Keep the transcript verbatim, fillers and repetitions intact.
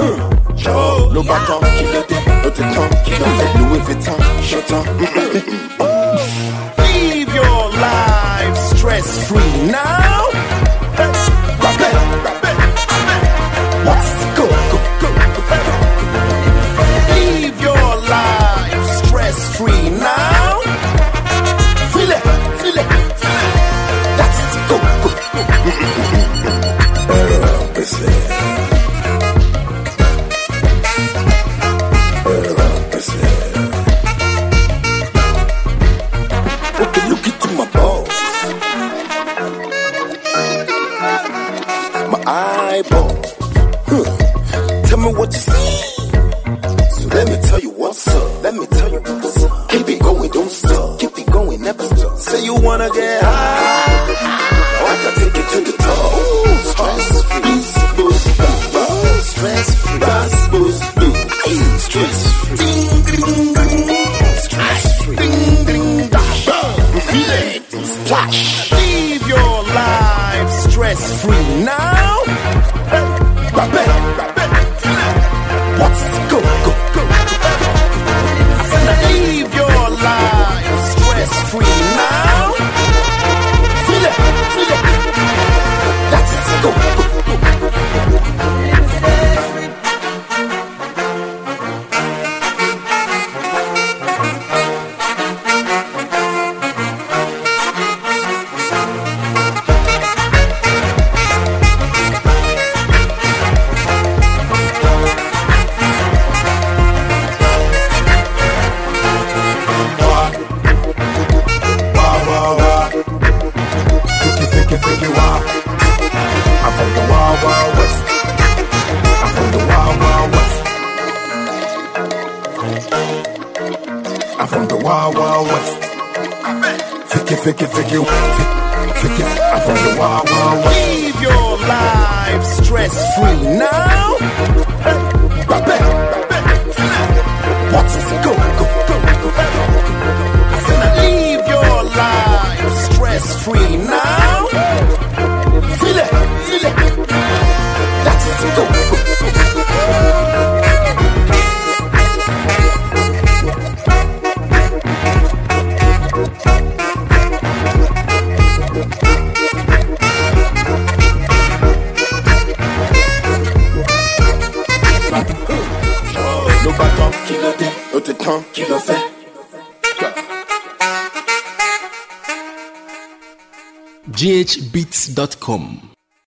Le bâton qui le dé, l'autre temps qui le fait. Louis Vuitton, j'entends. Live your life stress free now. Rappel, rappel, let's go, go, go. Live your life stress free now. Feel it, feel it, feel it. Let's go, go, go. Okay, look into my balls, my eyeballs. Huh. Tell me what you see. So let me tell you what's up. Let me tell you what's up. Keep it going, don't stop. Keep it going, never stop. Say you wanna get high, oh, I can take you to the top. Ooh, stress free, boost, boost, stress free, boost, boost, boost, stress free, ding, ding, ding, stress free, ding, ding, dash, feel it, splash. Live your life stress free now. Rappel, rappel, let's go, go, go. I said now live your life stress free now. Feel it, feel it. Let's go, go, go. Fake it, fake it, fake it, I'm from the wild, wild west. Live your life stress free now. Rappel, let's go, go, go, go. I said now live your life stress free now. Feel it, feel it. Let's go, go, go. Le bâton qui le dé, l'autre temps qui le fait. g h beats dot com